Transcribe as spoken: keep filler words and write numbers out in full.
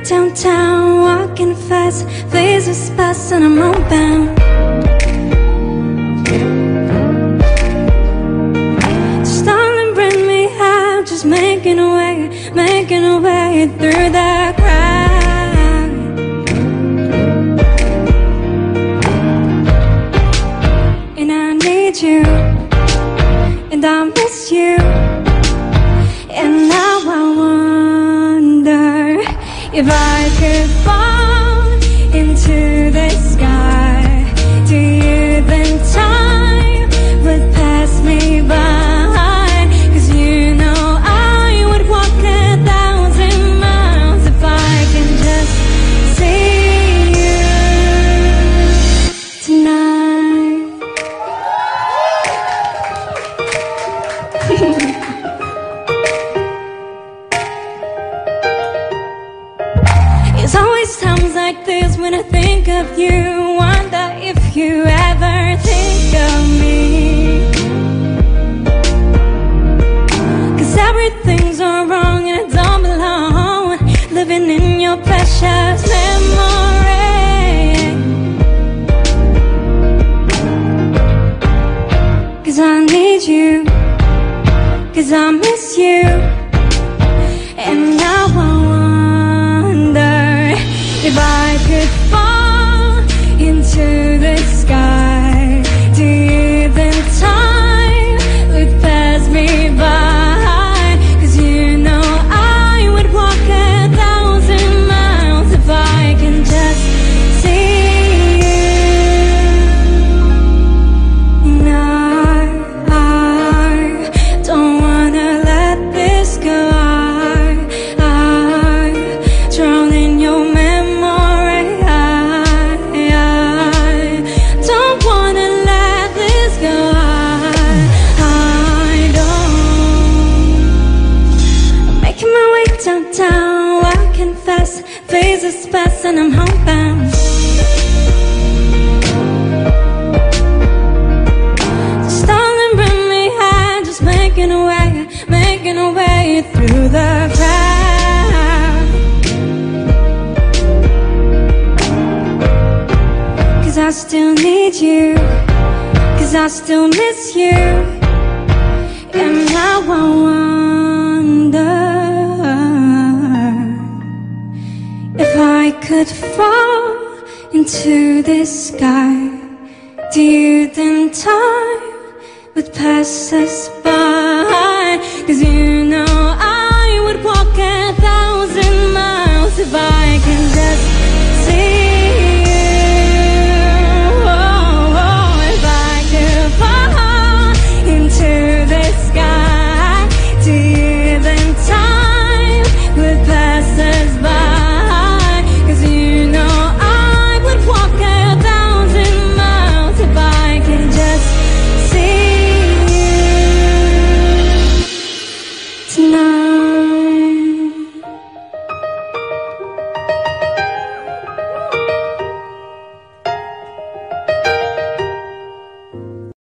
downtown, walking fast, faces pass and I'm homebound. Just darling, bring me out, just making a way, making a way through the crowd. And I need you, and I miss you, and now I wonder if I could fall into the sky. Do you think time would pass me by? Cause you know I would walk a thousand miles if I can just see you tonight. It's always times like this when I think of you, wonder if you ever think of me. Cause everything's all wrong and I don't belong, living in your precious memory. Cause I need you, cause I miss you, and now I if I could fall into the sky. Do you think time would pass me by? Cause you know I would walk a thousand miles if I can just see you. And I, I don't wanna let this go. I, I drown in your memory. Downtown, walking fast, faces pass and I'm homebound. Just darling, bring me high, just making a way, making a way through the crowd. Cause I still need you, cause I still miss you, and now I wonder if I could fall into the sky. Do you think time would pass us by? Cause you know